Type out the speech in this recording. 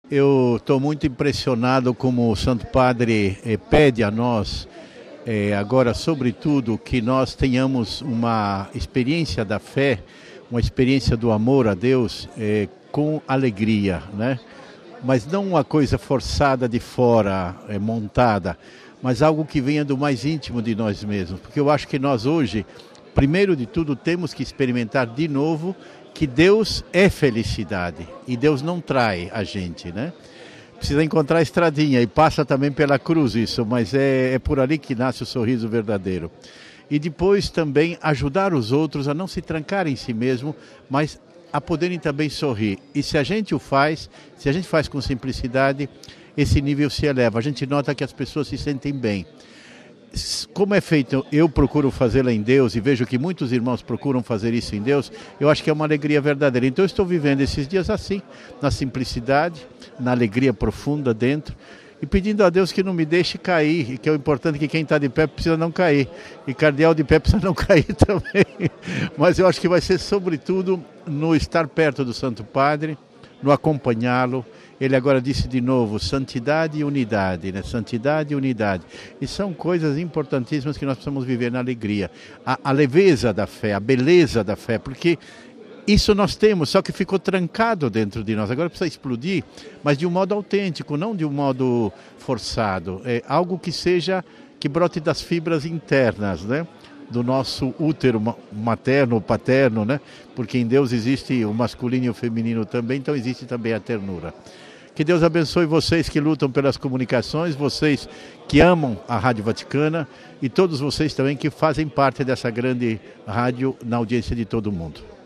Eu estou muito impressionado como o Santo Padre pede a nós, agora, sobretudo, que nós tenhamos uma experiência da fé, uma experiência do amor a Deus com alegria, né? Mas não uma coisa forçada de fora, montada, mas algo que venha do mais íntimo de nós mesmos. Porque eu acho que nós hoje, primeiro de tudo, temos que experimentar de novo que Deus é felicidade e Deus não trai a gente, né? Precisa encontrar a estradinha e passa também pela cruz isso, mas é por ali que nasce o sorriso verdadeiro. E depois também ajudar os outros a não se trancar em si mesmo, mas a poderem também sorrir. E se a gente o faz, se a gente faz com simplicidade, esse nível se eleva. A gente nota que as pessoas se sentem bem. Como é feito, eu procuro fazê-la em Deus e vejo que muitos irmãos procuram fazer isso em Deus, eu acho que é uma alegria verdadeira. Então eu estou vivendo esses dias assim, na simplicidade, na alegria profunda dentro, e pedindo a Deus que não me deixe cair, e que é o importante que quem está de pé precisa não cair, e cardeal de pé precisa não cair também. Mas eu acho que vai ser sobretudo no estar perto do Santo Padre, no acompanhá-lo. Ele agora disse de novo, santidade e unidade, né? Santidade e unidade. E são coisas importantíssimas que nós precisamos viver na alegria. A leveza da fé, a beleza da fé, porque isso nós temos, só que ficou trancado dentro de nós. Agora precisa explodir, mas de um modo autêntico, não de um modo forçado. É algo que brote das fibras internas, né? Do nosso útero materno ou paterno, né? Porque em Deus existe o masculino e o feminino também, então existe também a ternura. Que Deus abençoe vocês que lutam pelas comunicações, vocês que amam a Rádio Vaticana e todos vocês também que fazem parte dessa grande rádio na audiência de todo mundo.